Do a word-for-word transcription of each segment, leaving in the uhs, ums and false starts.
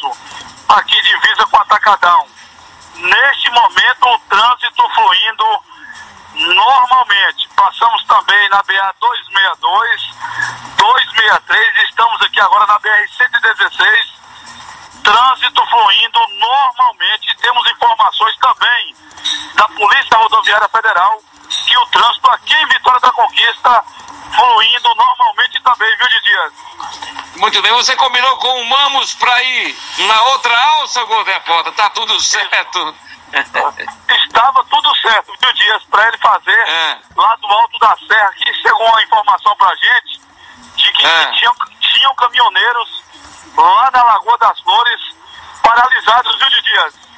posto aqui divisa com Atacadão. Neste momento o trânsito fluindo normalmente. Passamos também na B A duzentos e sessenta e dois, duzentos e sessenta e três, estamos aqui agora na B R cento e dezesseis, trânsito fluindo normalmente. Temos informações também da Polícia Rodoviária Federal que o trânsito aqui em Vitória da Conquista fluindo normalmente também, viu, Dias? Muito bem, você combinou com o Mamos para ir na outra alça, Gordo Repórter? Tá tudo certo? Estava tudo certo, viu, Dias, para ele fazer é. lá do alto da serra. Aqui chegou uma informação pra gente de que é. tinham, tinham caminhoneiros lá na Lagoa das Flores paralisados, viu, Dias?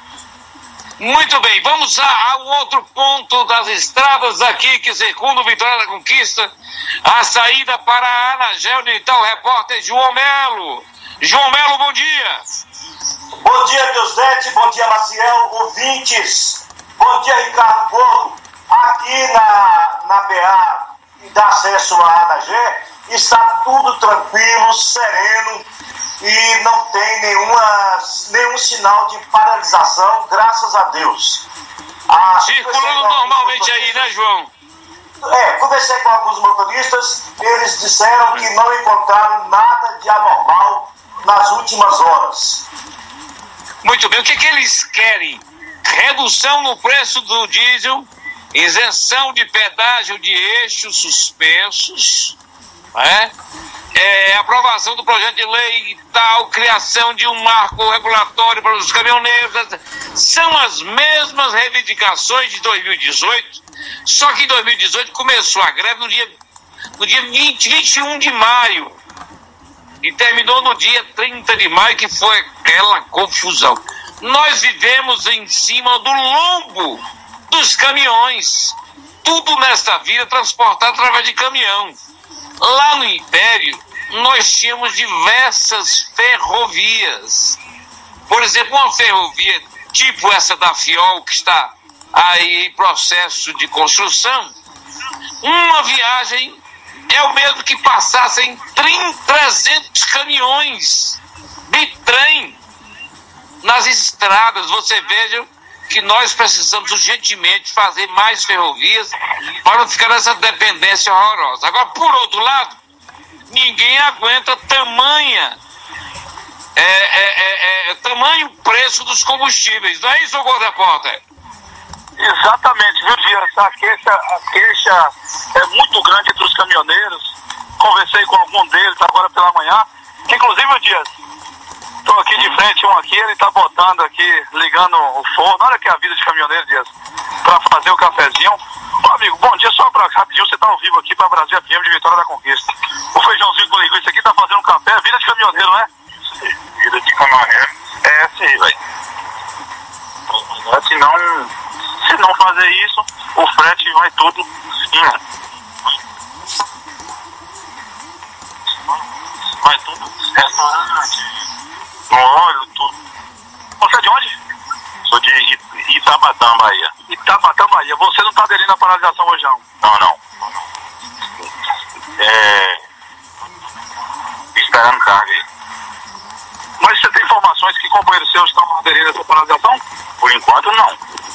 Muito bem, vamos ao outro ponto das estradas aqui que circundam Vitória da Conquista, a saída para a Anagel, então o repórter João Melo. João Melo, bom dia. Bom dia, Deusdete, bom dia, Maciel, ouvintes, bom dia, Ricardo Gordo. Aqui na, na B A e dá acesso à Anagé, está tudo tranquilo, sereno e não tem nenhuma, nenhum sinal de paralisação, graças a Deus. Ah, circulando normalmente aí, né, João? É, conversei com alguns motoristas, eles disseram que não encontraram nada de anormal nas últimas horas. Muito bem, o que, que eles querem? Redução no preço do diesel, isenção de pedágio de eixos suspensos, né? É, aprovação do projeto de lei e tal, criação de um marco regulatório para os caminhoneiros. São as mesmas reivindicações de dois mil e dezoito, só que em dois mil e dezoito começou a greve no dia, no dia vinte, vinte e um de maio e terminou no dia trinta de maio, que foi aquela confusão. Nós vivemos em cima do lombo dos caminhões, tudo nesta vida transportado através de caminhão. Lá no Império, nós tínhamos diversas ferrovias. Por exemplo, uma ferrovia tipo essa da Fiol, que está aí em processo de construção, uma viagem é o mesmo que passassem trezentos caminhões de trem nas estradas. Você veja que nós precisamos urgentemente fazer mais ferrovias para não ficar nessa dependência horrorosa. Agora, por outro lado, ninguém aguenta tamanha é, é, é, é, tamanho preço dos combustíveis. Não é isso, Gordo Repórter? Exatamente, viu, Dias? A queixa, a queixa é muito grande entre os caminhoneiros. Conversei com algum deles agora pela manhã. Inclusive, Dias, estou aqui de frente, um aqui, ele está botando aqui, ligando o forno. Olha que é a vida de caminhoneiro, Dias, para fazer o cafezinho. Ô, amigo, bom dia, só para rapidinho, você está ao vivo aqui para Brasil F M de Vitória da Conquista. O feijãozinho com linguiça aqui está fazendo um café, vida de caminhoneiro, né? Sim, vida de caminhoneiro. É, sim, velho. Se não, se não fazer isso, o frete vai tudo indo. Vai tudo restaurante, no óleo, tudo. Você é de onde? Sou de Itabatã, Bahia. Itabatã, Bahia. Você não está aderindo à paralisação hoje, não? Não, não. É... Esperando carga aí. Mas você tem informações que companheiros seus estão aderindo a essa paralisação? Por enquanto, não.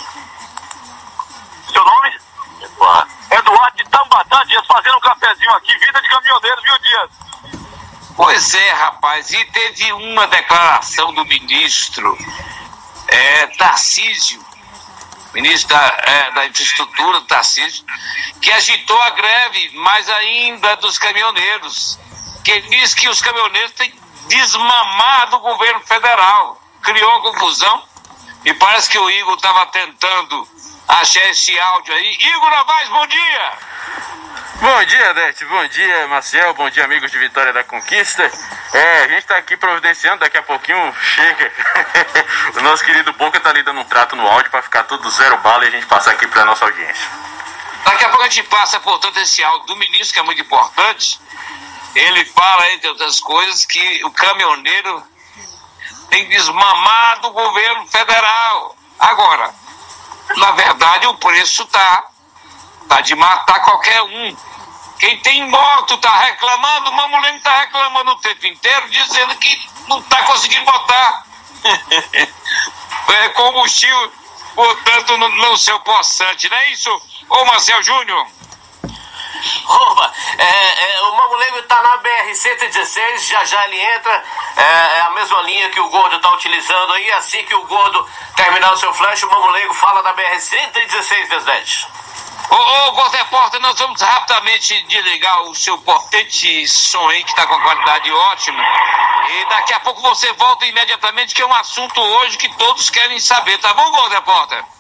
Seu nome? Eduardo. Eduardo de Tambatã, Dias, fazendo um cafezinho aqui. Vida de caminhoneiro, viu, Dias? Pois é, rapaz. E teve uma declaração do ministro é, Tarcísio, ministro da, é, da Infraestrutura, Tarcísio, que agitou a greve, mais ainda dos caminhoneiros, que ele disse que os caminhoneiros têm desmamado o governo federal. Criou confusão. E parece que o Igor estava tentando achar esse áudio aí. Igor Novaes, bom dia! Bom dia, Dete, bom dia, Maciel, bom dia, amigos de Vitória da Conquista. É, a gente está aqui providenciando, daqui a pouquinho chega. O nosso querido Boca tá ali dando um trato no áudio para ficar tudo zero bala e a gente passar aqui para nossa audiência. Daqui a pouco a gente passa, portanto, esse áudio do ministro, que é muito importante. Ele fala, entre outras coisas, que o caminhoneiro tem desmamado o governo federal. Agora, na verdade, o preço tá, tá de matar qualquer um. Quem tem moto tá reclamando, uma mulher está reclamando o tempo inteiro, dizendo que não está conseguindo botar é, combustível, portanto, no, no seu poçante, não é isso, ô Marcel Júnior? Opa, é, é, o Mamulengo está na B R cento e dezesseis, já já ele entra, é, é a mesma linha que o Gordo está utilizando aí. Assim que o Gordo terminar o seu flash, o Mamulengo fala da B R cento e dezesseis, presidente. Ô, ô Gordo Repórter, nós vamos rapidamente desligar o seu potente som aí, que está com a qualidade ótima, e daqui a pouco você volta imediatamente, que é um assunto hoje que todos querem saber, tá bom, Gordo Repórter?